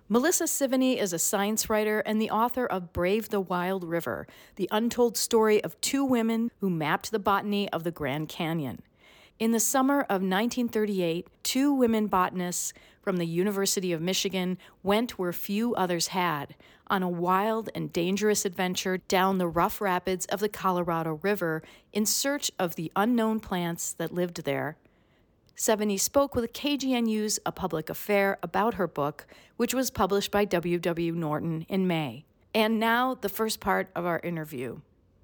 Melissa Sivany is a science writer and the author of Brave the Wild River, the untold story of two women who mapped the botany of the Grand Canyon. In the summer of 1938, two women botanists from the University of Michigan went where few others had, on a wild and dangerous adventure down the rough rapids of the Colorado River in search of the unknown plants that lived there. Sivany spoke with KGNU's A Public Affair about her book, which was published by W. W. Norton in May. And now, the first part of our interview.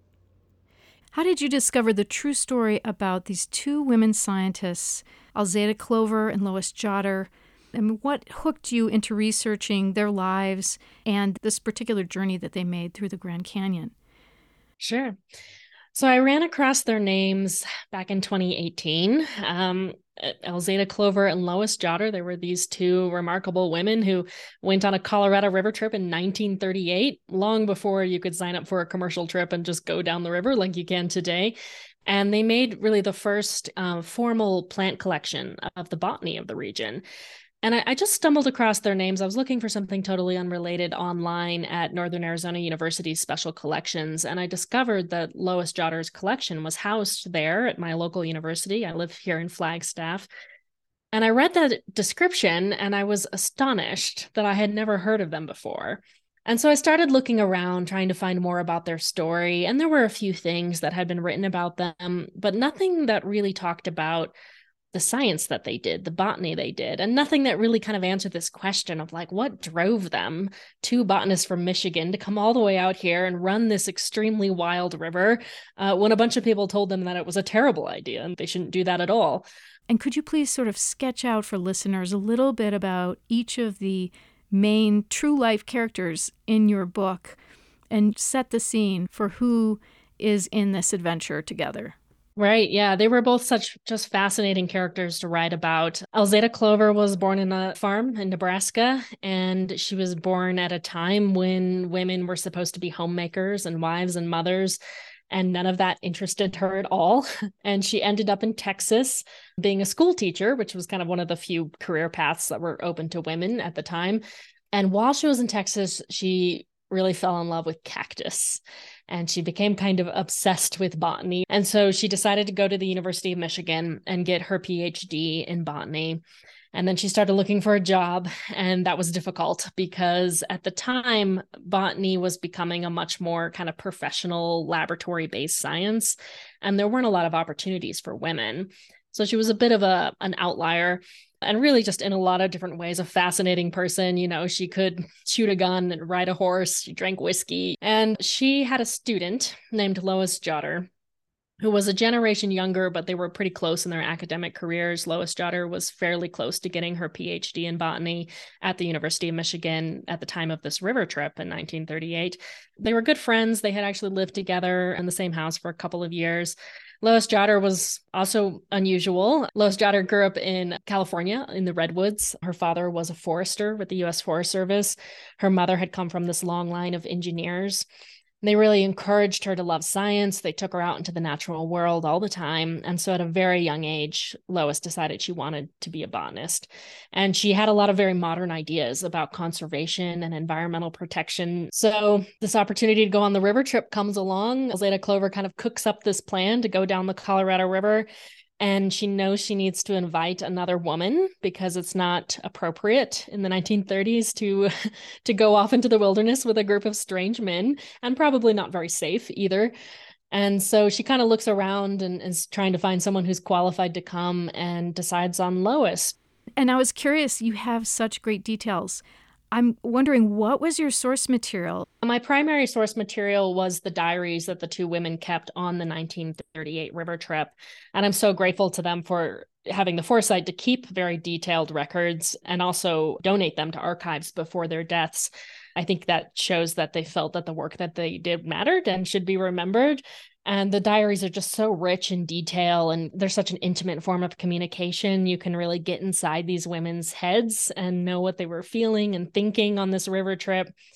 How did you discover the true story about these two women scientists, Alzada Clover and Lois Jotter? And what hooked you into researching their lives and this particular journey that they made through the Grand Canyon? Sure. So I ran across their names back in 2018. Alzada Clover and Lois Jotter, they were these two remarkable women who went on a Colorado River trip in 1938, long before you could sign up for a commercial trip and just go down the river like you can today. And they made really the first formal plant collection of the botany of the region. And I just stumbled across their names. I was looking for something totally unrelated online at Northern Arizona University's Special Collections, and I discovered that Lois Jotter's collection was housed there at my local university. I live here in Flagstaff. And I read that description, and I was astonished that I had never heard of them before. And so I started looking around, trying to find more about their story, and there were a few things that had been written about them, but nothing that really talked about the science that they did, the botany they did, and nothing that really kind of answered this question of like, what drove them, two botanists from Michigan, to come all the way out here and run this extremely wild river when a bunch of people told them that it was a terrible idea and they shouldn't do that at all. And could you please sort of sketch out for listeners a little bit about each of the main true life characters in your book and set the scene for who is in this adventure together? Right. Yeah. They were both such just fascinating characters to write about. Alzada Clover was born in a farm in Nebraska, and she was born at a time when women were supposed to be homemakers and wives and mothers, and none of that interested her at all. And she ended up in Texas being a school teacher, which was kind of one of the few career paths that were open to women at the time. And while she was in Texas, she really fell in love with cactus. And she became kind of obsessed with botany. And so she decided to go to the University of Michigan and get her PhD in botany. And then she started looking for a job, and that was difficult because at the time, botany was becoming a much more kind of professional laboratory-based science, and there weren't a lot of opportunities for women. So she was a bit of an outlier, and really just in a lot of different ways, a fascinating person. You know, she could shoot a gun and ride a horse, she drank whiskey, and she had a student named Lois Jotter, who was a generation younger, but they were pretty close in their academic careers. Lois Jotter was fairly close to getting her PhD in botany at the University of Michigan at the time of this river trip in 1938. They were good friends. They had actually lived together in the same house for a couple of years. Lois Jotter was also unusual. Lois Jotter grew up in California in the Redwoods. Her father was a forester with the U.S. Forest Service. Her mother had come from this long line of engineers. They really encouraged her to love science. They took her out into the natural world all the time. And so at a very young age, Lois decided she wanted to be a botanist. And she had a lot of very modern ideas about conservation and environmental protection. So this opportunity to go on the river trip comes along. Alzada Clover kind of cooks up this plan to go down the Colorado River. And she knows she needs to invite another woman because it's not appropriate in the 1930s to go off into the wilderness with a group of strange men, and probably not very safe either. And so she kind of looks around and is trying to find someone who's qualified to come, and decides on Lois. And I was curious, you have such great details. I'm wondering, what was your source material? My primary source material was the diaries that the two women kept on the 1938 river trip. And I'm so grateful to them for having the foresight to keep very detailed records and also donate them to archives before their deaths. I think that shows that they felt that the work that they did mattered and should be remembered. And the diaries are just so rich in detail, and they're such an intimate form of communication. You can really get inside these women's heads and know what they were feeling and thinking on this river trip.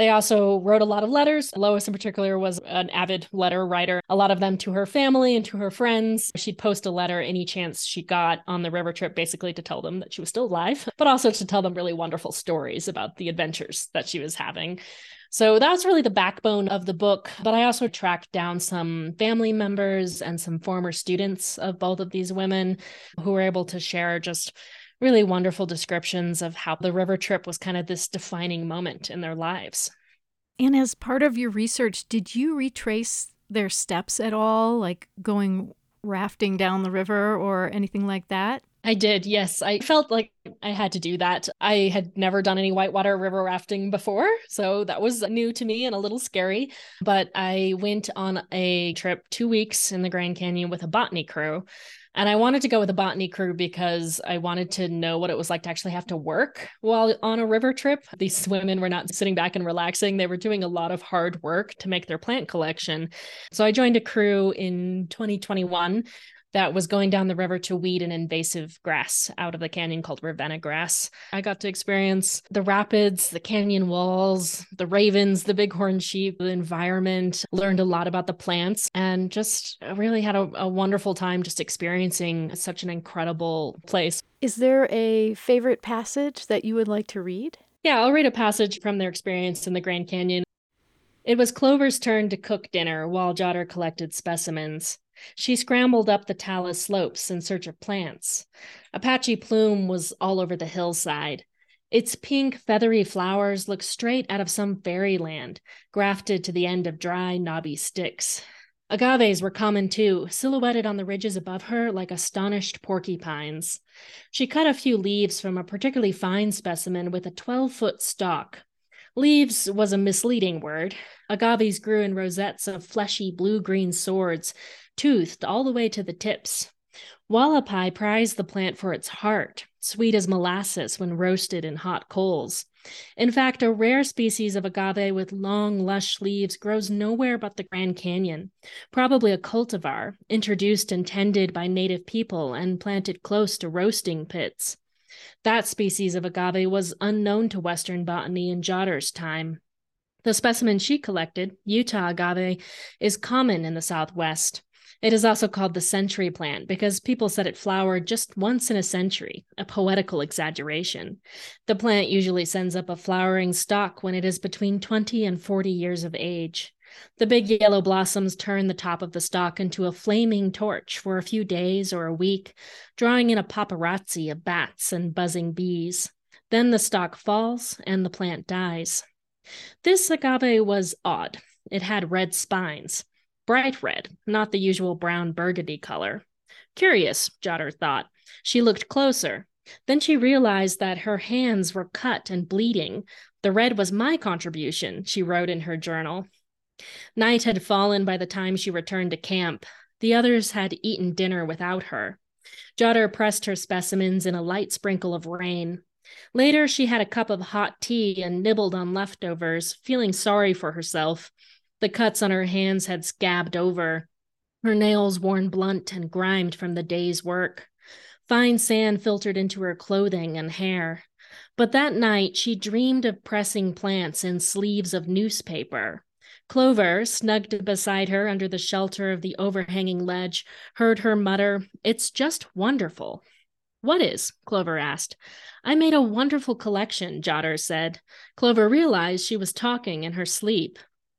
They also wrote a lot of letters. Lois, in particular, was an avid letter writer, a lot of them to her family and to her friends. She'd post a letter any chance she got on the river trip, basically to tell them that she was still alive, but also to tell them really wonderful stories about the adventures that she was having. So that was really the backbone of the book. But I also tracked down some family members and some former students of both of these women who were able to share just really wonderful descriptions of how the river trip was kind of this defining moment in their lives. And as part of your research, did you retrace their steps at all, like going rafting down the river or anything like that? I did, yes. I felt like I had to do that. I had never done any whitewater river rafting before, so that was new to me and a little scary. But I went on a trip 2 weeks in the Grand Canyon with a botany crew. And I wanted to go with a botany crew because I wanted to know what it was like to actually have to work while on a river trip. These women were not sitting back and relaxing. They were doing a lot of hard work to make their plant collection. So I joined a crew in 2021 that was going down the river to weed an invasive grass out of the canyon called Ravenna grass. I got to experience the rapids, the canyon walls, the ravens, the bighorn sheep, the environment, learned a lot about the plants, and just really had a wonderful time just experiencing such an incredible place. Is there a favorite passage that you would like to read? Yeah, I'll read a passage from their experience in the Grand Canyon. It was Clover's turn to cook dinner while Jotter collected specimens. She scrambled up the talus slopes in search of plants. A patchy plume was all over the hillside. Its pink, feathery flowers looked straight out of some fairyland, grafted to the end of dry, knobby sticks. Agaves were common too, silhouetted on the ridges above her like astonished porcupines. She cut a few leaves from a particularly fine specimen with a 12-foot stalk. Leaves was a misleading word. Agaves grew in rosettes of fleshy blue-green swords, toothed all the way to the tips. Wallapai prized the plant for its heart, sweet as molasses when roasted in hot coals. In fact, a rare species of agave with long, lush leaves grows nowhere but the Grand Canyon, probably a cultivar, introduced and tended by native people and planted close to roasting pits. That species of agave was unknown to Western botany in Jotter's time. The specimen she collected, Utah agave, is common in the Southwest. It is also called the century plant because people said it flowered just once in a century, a poetical exaggeration. The plant usually sends up a flowering stalk when it is between 20 and 40 years of age. The big yellow blossoms turn the top of the stalk into a flaming torch for a few days or a week, drawing in a paparazzi of bats and buzzing bees. Then the stalk falls and the plant dies. This agave was odd. It had red spines. Bright red, not the usual brown burgundy color. Curious, Jotter thought. She looked closer. Then she realized that her hands were cut and bleeding. The red was my contribution, she wrote in her journal. Night had fallen by the time she returned to camp. The others had eaten dinner without her. Jotter pressed her specimens in a light sprinkle of rain. Later, she had a cup of hot tea and nibbled on leftovers, feeling sorry for herself. The cuts on her hands had scabbed over, her nails worn blunt and grimed from the day's work. Fine sand filtered into her clothing and hair. But that night, she dreamed of pressing plants in sleeves of newspaper. Clover, snugged beside her under the shelter of the overhanging ledge, heard her mutter, "It's just wonderful." "What is?" Clover asked. "I made a wonderful collection," Jotter said. Clover realized she was talking in her sleep.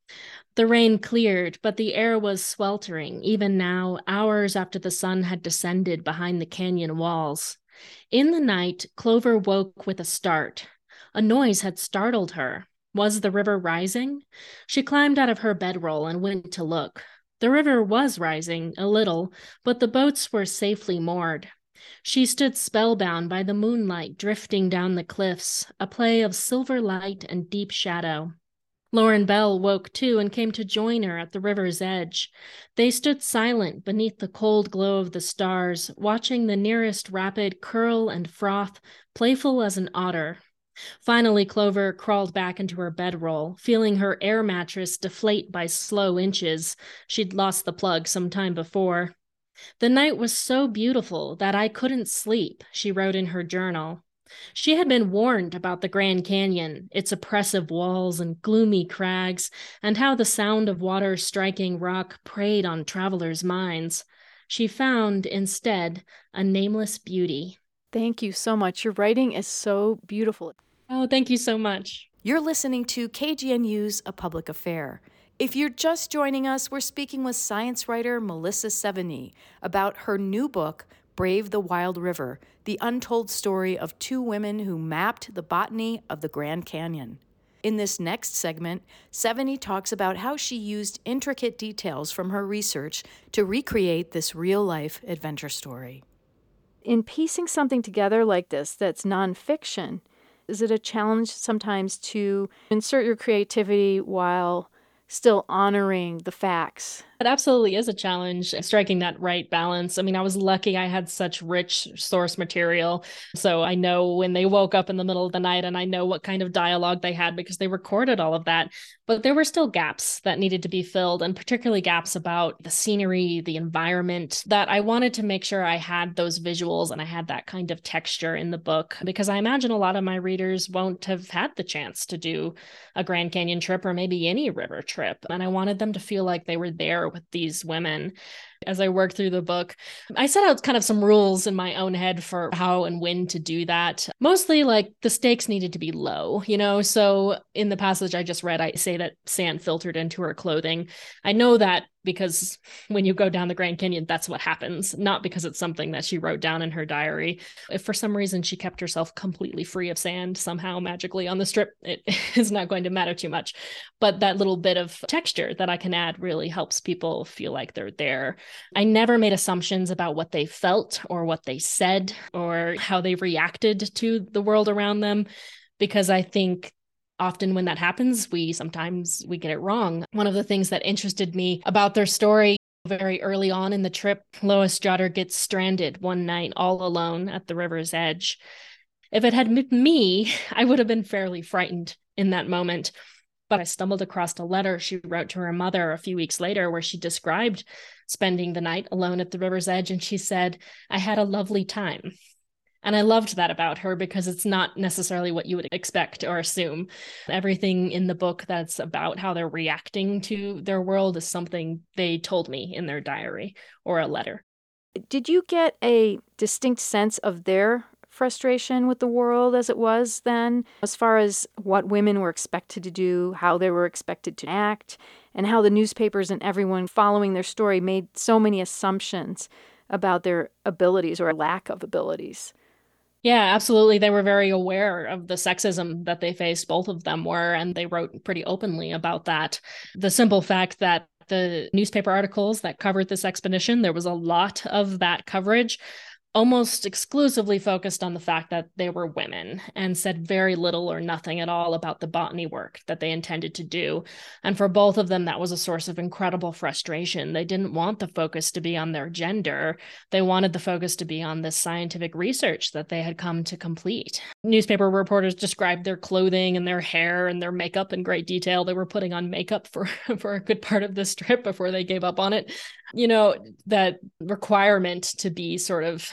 The rain cleared, but the air was sweltering, even now, hours after the sun had descended behind the canyon walls. In the night, Clover woke with a start. A noise had startled her. Was the river rising? She climbed out of her bedroll and went to look. The river was rising, a little, but the boats were safely moored. She stood spellbound by the moonlight drifting down the cliffs, a play of silver light and deep shadow. Lauren Bell woke too and came to join her at the river's edge. They stood silent beneath the cold glow of the stars, watching the nearest rapid curl and froth, playful as an otter. Finally, Clover crawled back into her bedroll, feeling her air mattress deflate by slow inches. She'd lost the plug some time before. "The night was so beautiful that I couldn't sleep," she wrote in her journal. She had been warned about the Grand Canyon, its oppressive walls and gloomy crags, and how the sound of water striking rock preyed on travelers' minds. She found, instead, a nameless beauty. Thank you so much. Your writing is so beautiful. Oh, thank you so much. You're listening to KGNU's A Public Affair. If you're just joining us, we're speaking with science writer Melissa Sevigny about her new book, Brave the Wild River, the untold story of two women who mapped the botany of the Grand Canyon. In this next segment, Sevigny talks about how she used intricate details from her research to recreate this real-life adventure story. In piecing something together like this that's nonfiction, is it a challenge sometimes to insert your creativity while still honoring the facts? It absolutely is a challenge, striking that right balance. I mean, I was lucky I had such rich source material. So I know when they woke up in the middle of the night, and I know what kind of dialogue they had because they recorded all of that. But there were still gaps that needed to be filled, and particularly gaps about the scenery, the environment, that I wanted to make sure I had those visuals and I had that kind of texture in the book, because I imagine a lot of my readers won't have had the chance to do a Grand Canyon trip or maybe any river trip. And I wanted them to feel like they were there with these women. As I worked through the book, I set out kind of some rules in my own head for how and when to do that. Mostly like the stakes needed to be low, So in the passage I just read, I say that sand filtered into her clothing. I know that because when you go down the Grand Canyon, that's what happens, not because it's something that she wrote down in her diary. If for some reason she kept herself completely free of sand somehow magically on the strip, it is not going to matter too much. But that little bit of texture that I can add really helps people feel like they're there. I never made assumptions about what they felt or what they said or how they reacted to the world around them, because I think often when that happens, we get it wrong. One of the things that interested me about their story, very early on in the trip, Lois Jotter gets stranded one night all alone at the river's edge. If it had been me, I would have been fairly frightened in that moment. But I stumbled across a letter she wrote to her mother a few weeks later where she described spending the night alone at the river's edge. And she said, "I had a lovely time." And I loved that about her because it's not necessarily what you would expect or assume. Everything in the book that's about how they're reacting to their world is something they told me in their diary or a letter. Did you get a distinct sense of their frustration with the world as it was then, as far as what women were expected to do, how they were expected to act, and how the newspapers and everyone following their story made so many assumptions about their abilities or lack of abilities? Yeah, absolutely. They were very aware of the sexism that they faced. Both of them were, and they wrote pretty openly about that. The simple fact that the newspaper articles that covered this expedition, there was a lot of that coverage, almost exclusively focused on the fact that they were women and said very little or nothing at all about the botany work that they intended to do. And for both of them, that was a source of incredible frustration. They didn't want the focus to be on their gender. They wanted the focus to be on this scientific research that they had come to complete. Newspaper reporters described their clothing and their hair and their makeup in great detail. They were putting on makeup for a good part of this trip before they gave up on it. That requirement to be sort of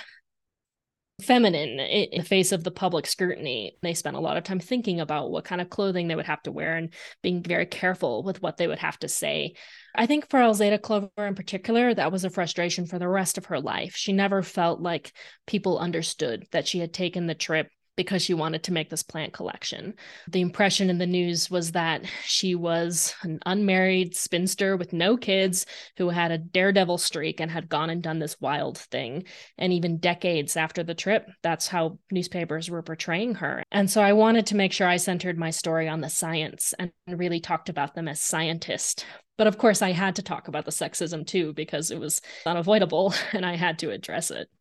feminine in the face of the public scrutiny. They spent a lot of time thinking about what kind of clothing they would have to wear and being very careful with what they would have to say. I think for Alzeda Clover in particular, that was a frustration for the rest of her life. She never felt like people understood that she had taken the trip because she wanted to make this plant collection. The impression in the news was that she was an unmarried spinster with no kids who had a daredevil streak and had gone and done this wild thing. And even decades after the trip, that's how newspapers were portraying her. And so I wanted to make sure I centered my story on the science and really talked about them as scientists. But of course, I had to talk about the sexism too, because it was unavoidable and I had to address it.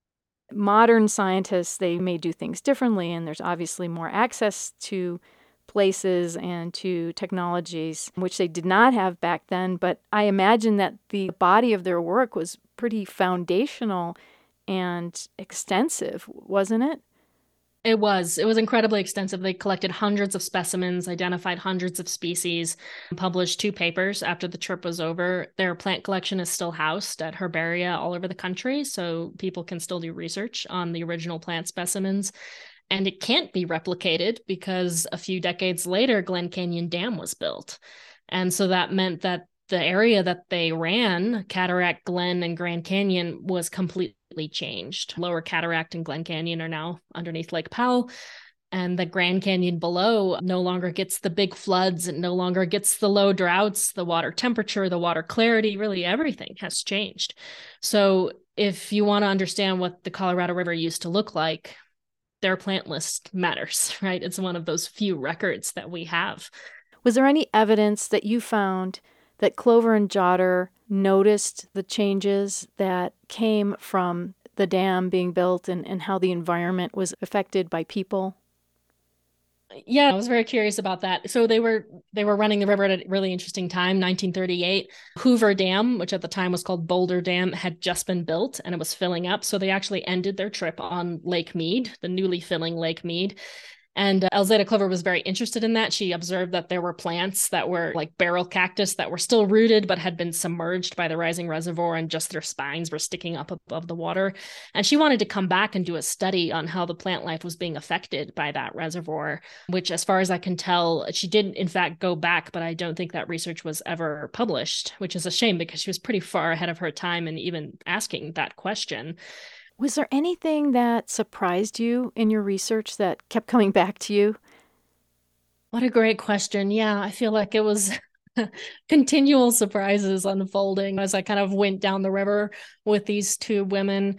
Modern scientists, they may do things differently, and there's obviously more access to places and to technologies, which they did not have back then. But I imagine that the body of their work was pretty foundational and extensive, wasn't it? It was incredibly extensive. They collected hundreds of specimens, identified hundreds of species, published 2 papers after the trip was over. Their plant collection is still housed at herbaria all over the country, so people can still do research on the original plant specimens. And it can't be replicated because a few decades later, Glen Canyon Dam was built. And so that meant that the area that they ran, Cataract, Glen, and Grand Canyon, was completely changed. Lower Cataract and Glen Canyon are now underneath Lake Powell. And the Grand Canyon below no longer gets the big floods. It no longer gets the low droughts, the water temperature, the water clarity, really everything has changed. So if you want to understand what the Colorado River used to look like, their plant list matters, right? It's one of those few records that we have. Was there any evidence that you found that Clover and Jotter noticed the changes that came from the dam being built and how the environment was affected by people? Yeah, I was very curious about that. So they were running the river at a really interesting time, 1938. Hoover Dam, which at the time was called Boulder Dam, had just been built and it was filling up. So they actually ended their trip on Lake Mead, the newly filling Lake Mead. And Alzada Clover was very interested in that. She observed that there were plants that were like barrel cactus that were still rooted, but had been submerged by the rising reservoir and just their spines were sticking up above the water. And she wanted to come back and do a study on how the plant life was being affected by that reservoir, which, as far as I can tell, she did in fact go back, but I don't think that research was ever published, which is a shame because she was pretty far ahead of her time in even asking that question. Was there anything that surprised you in your research that kept coming back to you? What a great question. Yeah, I feel like it was continual surprises unfolding as I kind of went down the river with these two women.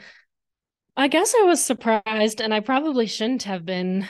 I guess I was surprised, and I probably shouldn't have been,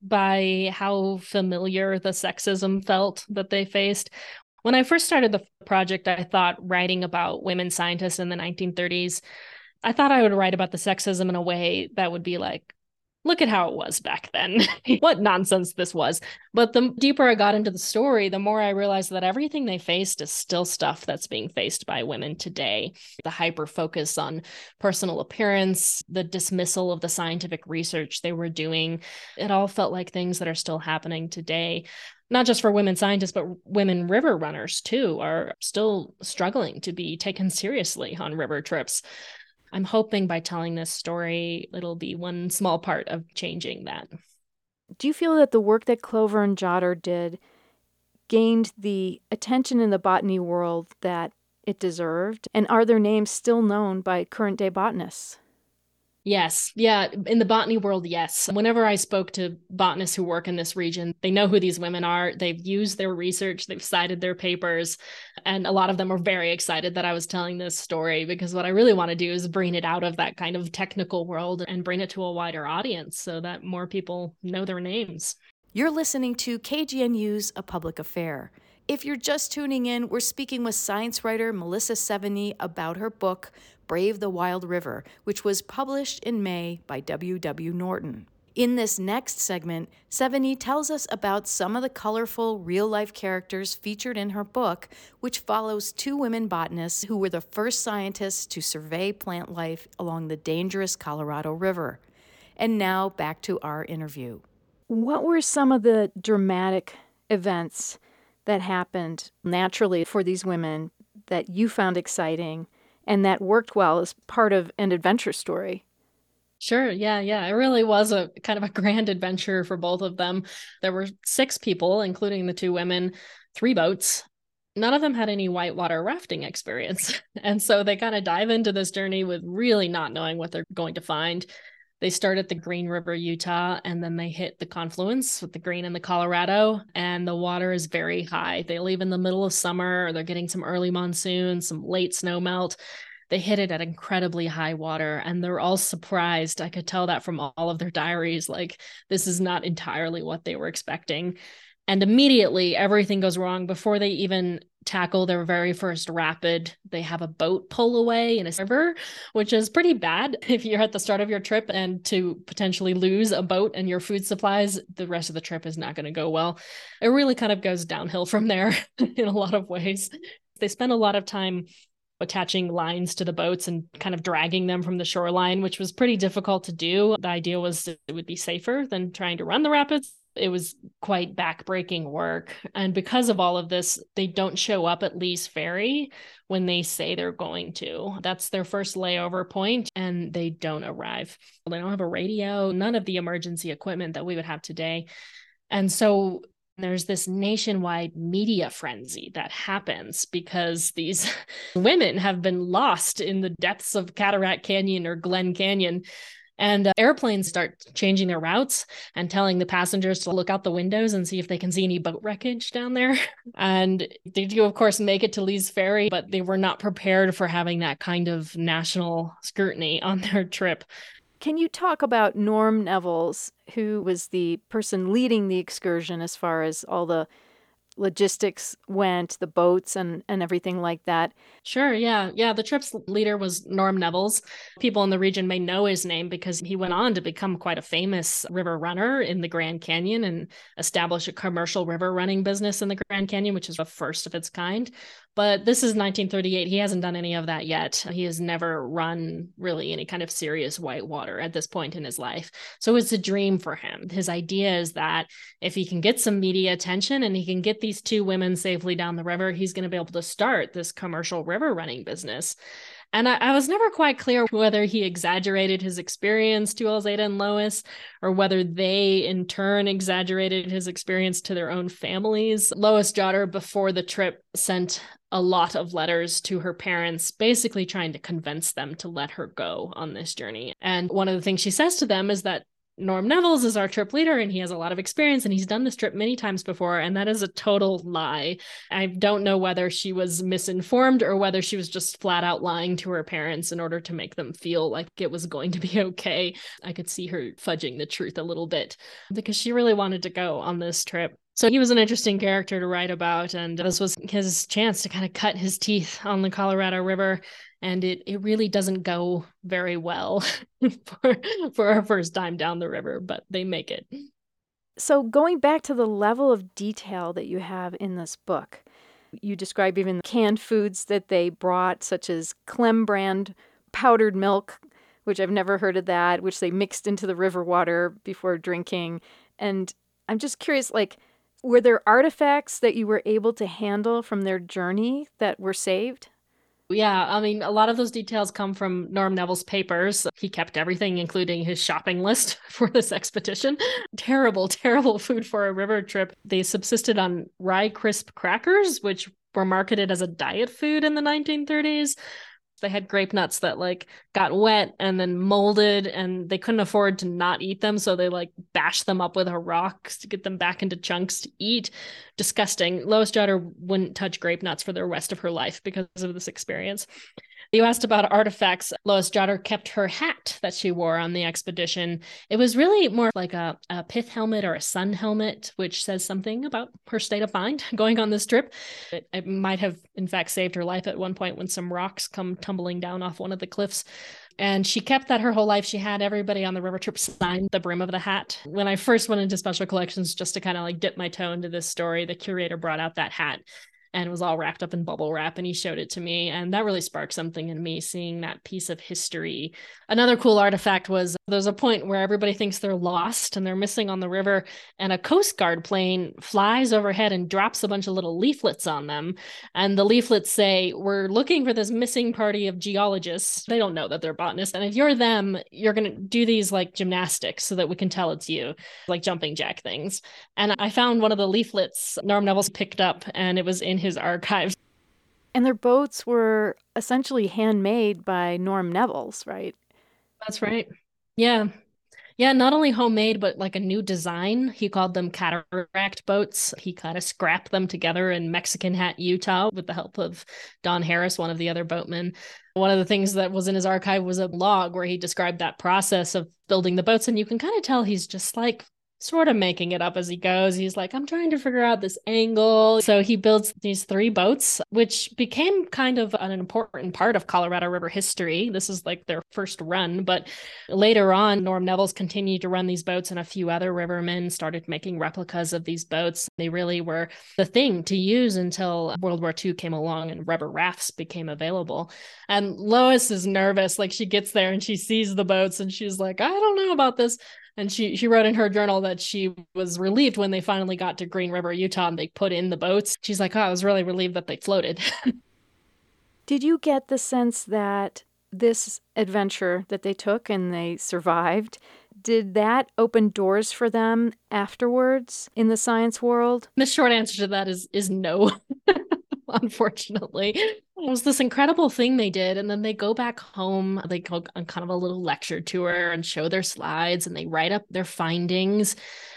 by how familiar the sexism felt that they faced. When I first started the project, I thought writing about women scientists in the 1930s, I thought I would write about the sexism in a way that would be like, look at how it was back then. What nonsense this was. But the deeper I got into the story, the more I realized that everything they faced is still stuff that's being faced by women today. The hyper focus on personal appearance, the dismissal of the scientific research they were doing, it all felt like things that are still happening today. Not just for women scientists, but women river runners too are still struggling to be taken seriously on river trips. I'm hoping by telling this story, it'll be one small part of changing that. Do you feel that the work that Clover and Jotter did gained the attention in the botany world that it deserved? And are their names still known by current day botanists? Yes. Yeah. In the botany world, yes. Whenever I spoke to botanists who work in this region, they know who these women are. They've used their research, they've cited their papers, and a lot of them are very excited that I was telling this story because what I really want to do is bring it out of that kind of technical world and bring it to a wider audience so that more people know their names. You're listening to KGNU's A Public Affair. If you're just tuning in, we're speaking with science writer Melissa Sevigny about her book, Brave the Wild River, which was published in May by W.W. Norton. In this next segment, Sevigny tells us about some of the colorful, real-life characters featured in her book, which follows two women botanists who were the first scientists to survey plant life along the dangerous Colorado River. And now, back to our interview. What were some of the dramatic events that happened naturally for these women that you found exciting and that worked well as part of an adventure story? Sure. Yeah. It really was a kind of a grand adventure for both of them. There were 6 people, including the 2 women, 3 boats. None of them had any whitewater rafting experience. And so they kind of dive into this journey with really not knowing what they're going to find. They start at the Green River, Utah, and then they hit the confluence with the Green and the Colorado, and the water is very high. They leave in the middle of summer, or they're getting some early monsoon, some late snow melt. They hit it at incredibly high water, and they're all surprised. I could tell that from all of their diaries, like this is not entirely what they were expecting. And immediately everything goes wrong. Before they even tackle their very first rapid, they have a boat pull away in a river, which is pretty bad if you're at the start of your trip, and to potentially lose a boat and your food supplies, the rest of the trip is not going to go well. It really kind of goes downhill from there in a lot of ways. They spend a lot of time attaching lines to the boats and kind of dragging them from the shoreline, which was pretty difficult to do. The idea was it would be safer than trying to run the rapids. It was quite backbreaking work. And because of all of this, they don't show up at Lee's Ferry when they say they're going to. That's their first layover point, and they don't arrive. They don't have a radio, none of the emergency equipment that we would have today. And so there's this nationwide media frenzy that happens because these women have been lost in the depths of Cataract Canyon or Glen Canyon. And airplanes start changing their routes and telling the passengers to look out the windows and see if they can see any boat wreckage down there. And they do, of course, make it to Lee's Ferry, but they were not prepared for having that kind of national scrutiny on their trip. Can you talk about Norm Nevels, who was the person leading the excursion as far as all the logistics went, the boats and everything like that? Sure, yeah. The trip's leader was Norm Nevels. People in the region may know his name because he went on to become quite a famous river runner in the Grand Canyon and establish a commercial river running business in the Grand Canyon, which is the first of its kind. But this is 1938. He hasn't done any of that yet. He has never run really any kind of serious whitewater at this point in his life. So it's a dream for him. His idea is that if he can get some media attention and he can get these two women safely down the river, he's going to be able to start this commercial river running business. And I was never quite clear whether he exaggerated his experience to Alzada and Lois or whether they in turn exaggerated his experience to their own families. Lois Jotter, before the trip, sent a lot of letters to her parents, basically trying to convince them to let her go on this journey. And one of the things she says to them is that Norm Nevels is our trip leader and he has a lot of experience and he's done this trip many times before. And that is a total lie. I don't know whether she was misinformed or whether she was just flat out lying to her parents in order to make them feel like it was going to be okay. I could see her fudging the truth a little bit because she really wanted to go on this trip. So he was an interesting character to write about, and this was his chance to kind of cut his teeth on the Colorado River. And it really doesn't go very well for our first time down the river, but they make it. So going back to the level of detail that you have in this book, you describe even canned foods that they brought, such as Clem brand powdered milk, which I've never heard of that, which they mixed into the river water before drinking. And I'm just curious, were there artifacts that you were able to handle from their journey that were saved? Yeah, I mean, a lot of those details come from Norm Nevels' papers. He kept everything, including his shopping list for this expedition. Terrible, terrible food for a river trip. They subsisted on rye crisp crackers, which were marketed as a diet food in the 1930s. They had grape nuts that got wet and then molded and they couldn't afford to not eat them. So they bashed them up with a rock to get them back into chunks to eat. Disgusting. Lois Jotter wouldn't touch grape nuts for the rest of her life because of this experience. You asked about artifacts. Lois Jotter kept her hat that she wore on the expedition. It was really more like a pith helmet or a sun helmet, which says something about her state of mind going on this trip. It might have, in fact, saved her life at one point when some rocks come tumbling down off one of the cliffs. And she kept that her whole life. She had everybody on the river trip sign the brim of the hat. When I first went into special collections just to kind of dip my toe into this story, the curator brought out that hat. And it was all wrapped up in bubble wrap, and he showed it to me. And that really sparked something in me, seeing that piece of history. Another cool artifact was there's a point where everybody thinks they're lost and they're missing on the river, and a Coast Guard plane flies overhead and drops a bunch of little leaflets on them. And the leaflets say, "We're looking for this missing party of geologists." They don't know that they're botanists. And if you're them, you're going to do these gymnastics so that we can tell it's you, jumping jack things. And I found one of the leaflets Norm Nevels picked up, and it was in his archives. And their boats were essentially handmade by Norm Nevels, right? That's right. Yeah. Yeah, not only homemade, but a new design. He called them cataract boats. He kind of scrapped them together in Mexican Hat, Utah, with the help of Don Harris, one of the other boatmen. One of the things that was in his archive was a log where he described that process of building the boats. And you can kind of tell he's just sort of making it up as he goes. He's I'm trying to figure out this angle. So he builds these 3 boats, which became kind of an important part of Colorado River history. This is their first run, but later on, Norm Nevels continued to run these boats, and a few other rivermen started making replicas of these boats. They really were the thing to use until World War II came along and rubber rafts became available. And Lois is nervous. She gets there and she sees the boats and she's I don't know about this. And she wrote in her journal that she was relieved when they finally got to Green River, Utah, and they put in the boats. She's like, oh, I was really relieved that they floated. Did you get the sense that this adventure that they took and they survived, did that open doors for them afterwards in the science world? The short answer to that is no. Unfortunately, it was this incredible thing they did. And then they go back home, they go on kind of a little lecture tour and show their slides and they write up their findings.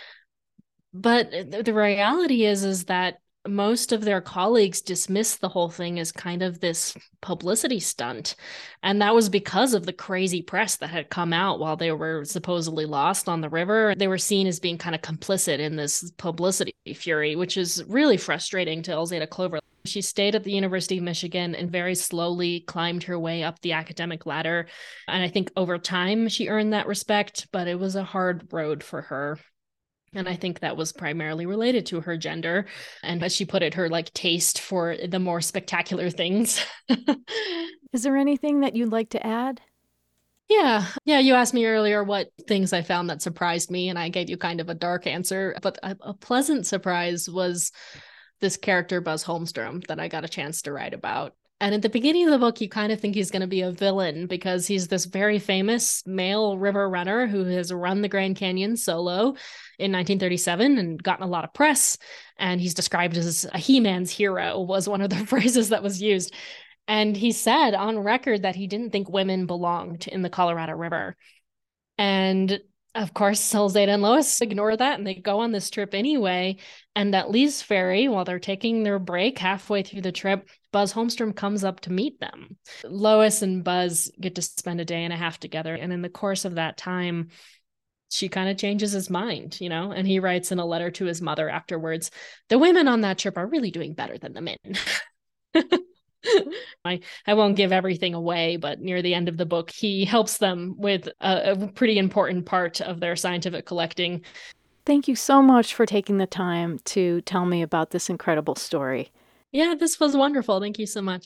But the reality is that most of their colleagues dismissed the whole thing as kind of this publicity stunt. And that was because of the crazy press that had come out while they were supposedly lost on the river. They were seen as being kind of complicit in this publicity fury, which is really frustrating to Elzada Clover. She stayed at the University of Michigan and very slowly climbed her way up the academic ladder. And I think over time she earned that respect, but it was a hard road for her. And I think that was primarily related to her gender. And as she put it, her taste for the more spectacular things. Is there anything that you'd like to add? Yeah. You asked me earlier what things I found that surprised me, and I gave you kind of a dark answer. But a pleasant surprise was this character, Buzz Holmstrom, that I got a chance to write about. And at the beginning of the book, you kind of think he's going to be a villain because he's this very famous male river runner who has run the Grand Canyon solo in 1937 and gotten a lot of press. And he's described as a He-Man's hero, was one of the phrases that was used. And he said on record that he didn't think women belonged in the Colorado River. And of course, Elzada and Lois ignore that and they go on this trip anyway. And at Lee's Ferry, while they're taking their break halfway through the trip, Buzz Holmstrom comes up to meet them. Lois and Buzz get to spend a day and a half together. And in the course of that time, she kind of changes his mind, and he writes in a letter to his mother afterwards, the women on that trip are really doing better than the men. I won't give everything away, but near the end of the book, he helps them with a pretty important part of their scientific collecting. Thank you so much for taking the time to tell me about this incredible story. Yeah, this was wonderful. Thank you so much.